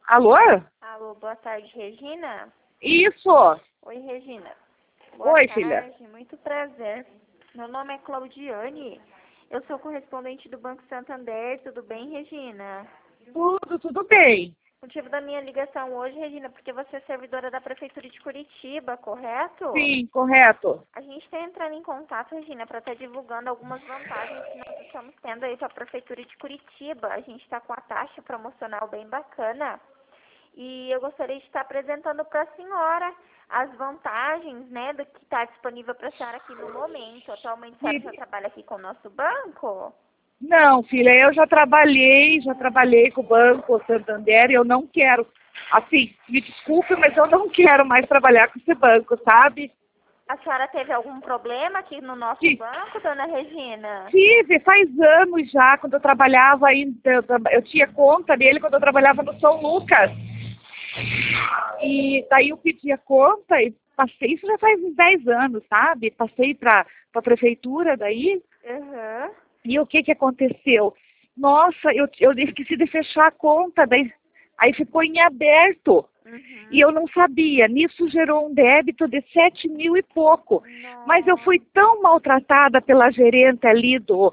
Alô? Alô, boa tarde, Regina. Isso. Oi, Regina. Oi, Boa filha. tarde, muito prazer. Meu nome é Claudiane. Eu sou correspondente do Banco Santander. Tudo bem, Regina? Tudo bem. O motivo da minha ligação hoje, Regina, porque você é servidora da Prefeitura de Curitiba, correto? Sim, correto. A gente está entrando em contato, Regina, para estar divulgando algumas vantagens que nós estamos tendo aí para a Prefeitura de Curitiba. A gente está com a taxa promocional bem bacana. E eu gostaria de estar apresentando para a senhora as vantagens, né, do que está disponível para a senhora aqui no momento. Atualmente a senhora já trabalha aqui com o nosso banco? Não, filha, eu já trabalhei com o Banco Santander e eu não quero, assim, me desculpe, mas eu não quero mais trabalhar com esse banco, sabe? A senhora teve algum problema aqui no nosso Sim. banco, dona Regina? Tive, faz anos já, quando eu trabalhava ainda, eu tinha conta dele quando eu trabalhava no São Lucas. E daí eu pedi a conta e passei, isso já faz uns 10 anos, sabe? Passei para a prefeitura daí. Uhum. E o que aconteceu? Nossa, eu esqueci de fechar a conta, daí, aí ficou em aberto. Uhum. E eu não sabia. Nisso gerou um débito de 7 mil e pouco. Mas eu fui tão maltratada pela gerente ali do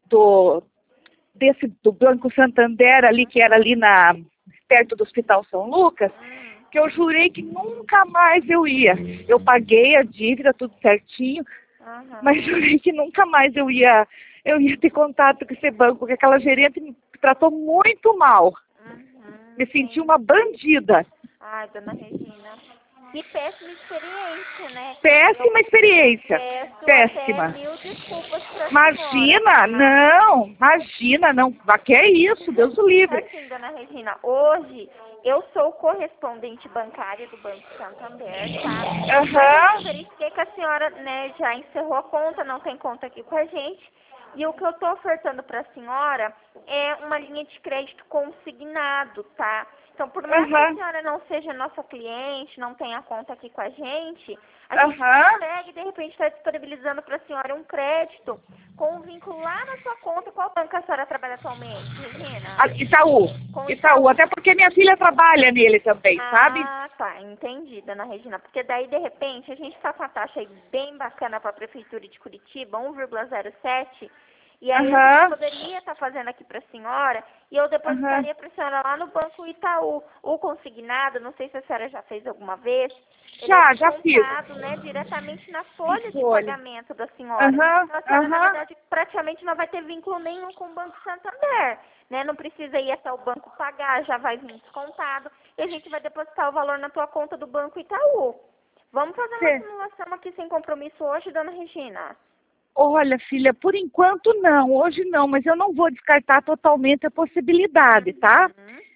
Banco Santander, ali, que era ali perto do Hospital São Lucas, que eu jurei que nunca mais eu ia. Eu paguei a dívida, tudo certinho, Uhum. mas jurei que nunca mais eu ia ter contato com esse banco, porque aquela gerente me tratou muito mal. Uhum. Me senti uma bandida. Ai, dona Regina, que péssima experiência, né? Péssima experiência. Peço Péssima. até mil desculpas para a senhora, Imagina, tá? não. Que é isso, Deus o livre. Assim, dona Regina, hoje eu sou correspondente bancária do Banco Santander, tá? Mas eu verifiquei que a senhora, né, já encerrou a conta, não tem conta aqui com a gente. E o que eu estou ofertando para a senhora é uma linha de crédito consignado, tá? Então, por mais que a senhora não seja nossa cliente, não tenha conta aqui com a gente consegue, de repente, estar disponibilizando para a senhora um crédito com um vínculo lá na sua conta. Qual banco a senhora trabalha atualmente, Regina? Itaú. Com Itaú, até porque minha filha trabalha nele também, sabe? Ah, tá, entendi, dona Regina. Porque daí, de repente, a gente está com a taxa aí bem bacana para a Prefeitura de Curitiba, 1,07. E aí a gente poderia estar fazendo aqui para a senhora e eu depositaria para a senhora lá no Banco Itaú. O consignado, não sei se a senhora já fez alguma vez. Já fiz. Né, diretamente na folha de pagamento da senhora. Então, a senhora, na verdade, praticamente não vai ter vínculo nenhum com o Banco Santander. Né? Não precisa ir até o banco pagar, já vai vir descontado. E a gente vai depositar o valor na tua conta do Banco Itaú. Vamos fazer uma simulação aqui sem compromisso hoje, dona Regina? Olha, filha, por enquanto não, hoje não, mas eu não vou descartar totalmente a possibilidade, tá?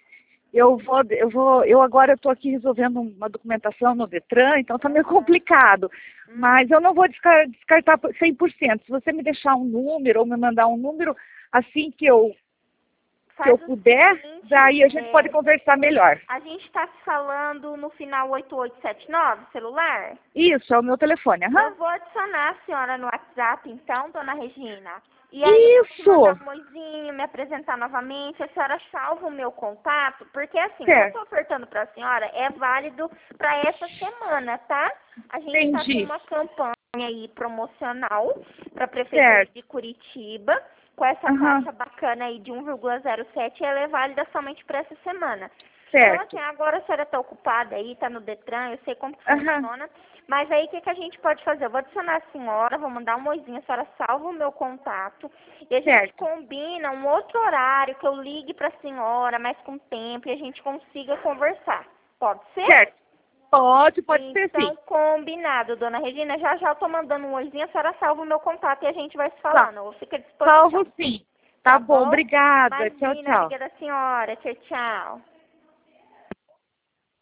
Eu agora estou aqui resolvendo uma documentação no Detran, então está meio complicado. Mas eu não vou descartar 100%. Se você me deixar um número ou me mandar um número, assim que eu puder, daí a gente pode conversar melhor. A gente está se falando no final 8879, celular? Isso, é o meu telefone. Eu vou adicionar a senhora no WhatsApp, então, dona Regina. E aí, eu vou mandar um oizinho, me apresentar novamente, a senhora salva o meu contato, porque assim, o que eu estou ofertando para a senhora é válido para essa semana, tá? A gente está com uma campanha aí promocional para a Prefeitura de Curitiba, com essa taxa bacana aí de 1,07, ela é válida somente para essa semana. Então, assim, agora a senhora está ocupada aí, está no Detran, eu sei como que funciona. Mas aí, o que a gente pode fazer? Eu vou adicionar a senhora, vou mandar um oizinho, a senhora salva o meu contato. E a gente combina um outro horário, que eu ligue para a senhora, mais com tempo, e a gente consiga conversar. Pode ser? Certo. Pode ser sim. Então, combinado, dona Regina. Já eu tô mandando um oizinho, a senhora salva o meu contato e a gente vai se falando. Eu fico à disposição. Salvo sim. Tá bom, obrigada. Imagina, Tchau, tchau. amiga da senhora. Tchau, tchau.